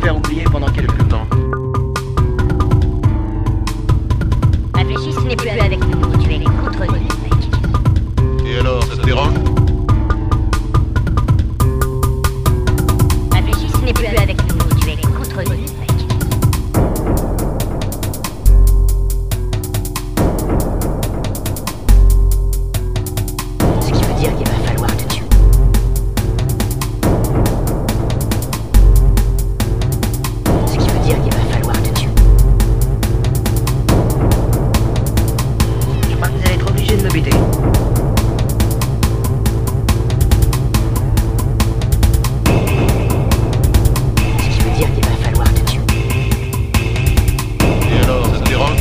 faire oublier pendant quelques temps. Réfléchis, ce n'est plus avec nous, tu es contre nous, mec. Et alors, ça te dérange? Réfléchis, ce n'est plus avec nous, tu es contre nous, mec. Ce qui veut dire qu'il va falloir te tuer. Ce qui veut dire qu'il va falloir te tuer. Je crois que vous allez être obligé de me buter. Ce qui veut dire qu'il va falloir te tuer. Et alors, ça te dérange?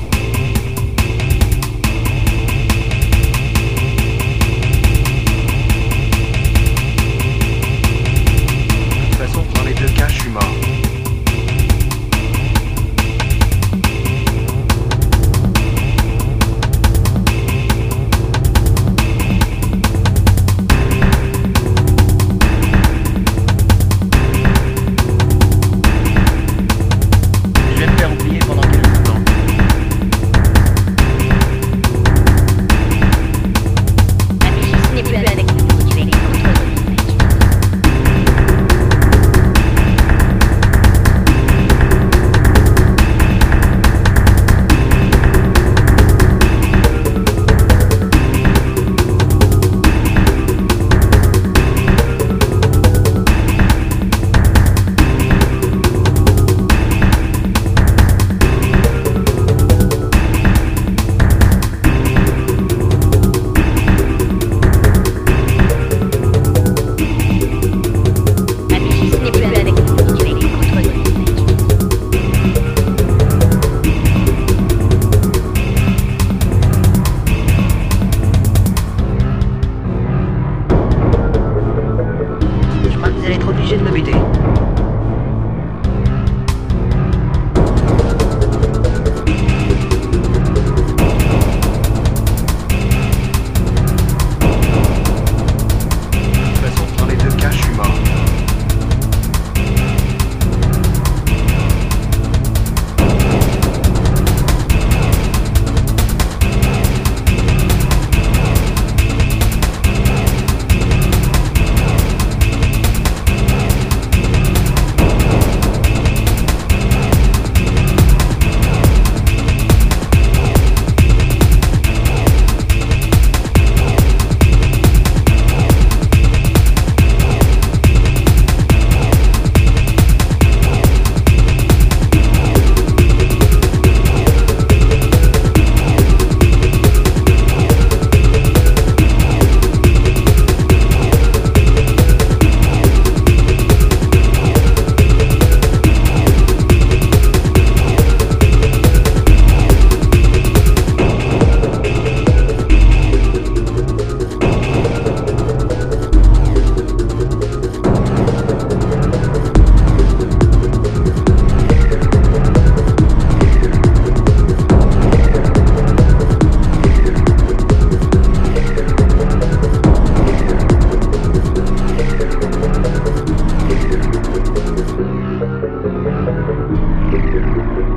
De toute façon, dans les deux cas, je suis mort. Je vais me faire oublier pendant quelques temps. Réfléchis, ce n'est plus avec nous, tu es contre nous, mec. Réfléchis, ce n'est plus avec nous, tu es contre nous, mec. Je crois que vous allez être obligé de me buter. De toute façon, dans les deux cas, je suis mort.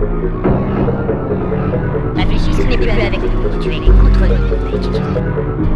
Réfléchis, ce n'est plus avec nous, tu es contre nous, mec.